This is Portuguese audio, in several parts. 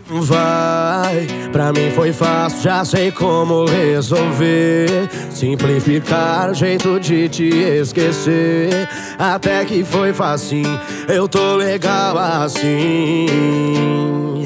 Vai, pra mim foi fácil, já sei como resolver. Simplificar o jeito de te esquecer. Até que foi facinho, eu tô legal assim.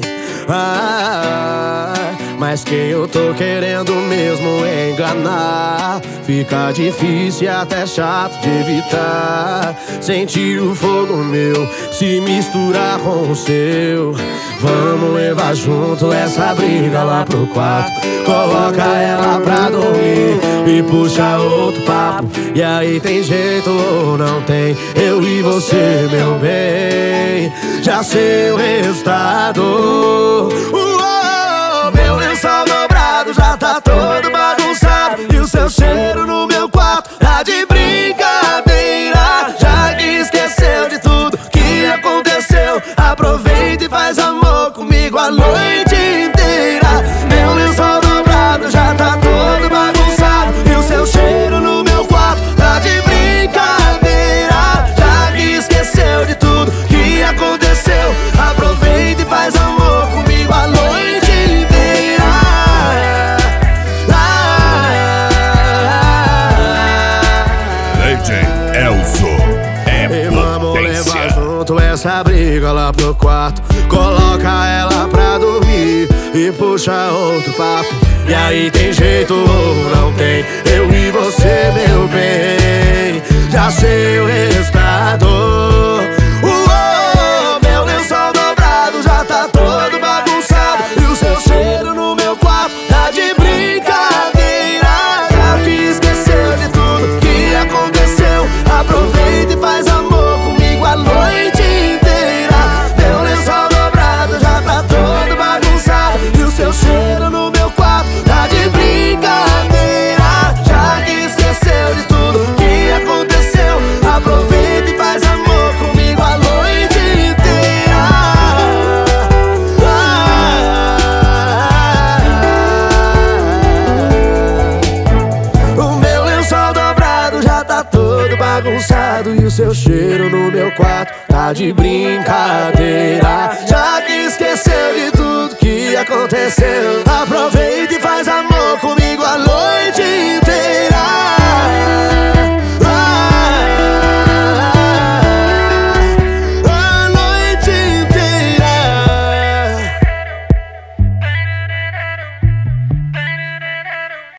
Mas quem eu tô querendo mesmo enganar, fica difícil e até chato de evitar. Sentir o fogo meu se misturar com o seu. Vamos levar junto essa briga lá pro quarto. Coloca ela pra dormir e puxa outro papo. E aí tem jeito ou não tem? Eu e você, meu bem, já sei o resultado. Meu lençol dobrado já tá todo bagunçado. E o seu cheiro no meu quarto tá de brincadeira. Já que esqueceu de tudo que aconteceu, aproveita e faz amor comigo a noite inteira. Meu lençol dobrado já tá todo bagunçado. E o seu cheiro no meu quarto tá de brincadeira. Já que esqueceu de tudo que aconteceu, aproveita e faz amor comigo a noite inteira. DJ Elzo é Vamos levar potência. junto essa briga lá pro quarto. Coloca ela pra dormir e puxa outro papo. E aí tem jeito ou não tem? Eu e você, meu bem, já sei o resultado. Meu lençol dobrado já tá todo bagunçado. E o seu cheiro no meu quarto tá de brincadeira. Já que esqueceu de tudo que aconteceu, aproveita e faz amor comigo a noite inteira. Meu lençol dobrado já tá todo bagunçado. E o seu cheiro no meu quarto tá de brincadeira. Já que esqueceu de tudo que aconteceu, aproveita e faz amor comigo a noite inteira. O meu lençol dobrado já tá todo bagunçado. E o seu cheiro no meu quarto tá de brincadeira. Já que esqueceu de tudo que aconteceu, aproveita e faz amor comigo a noite inteira.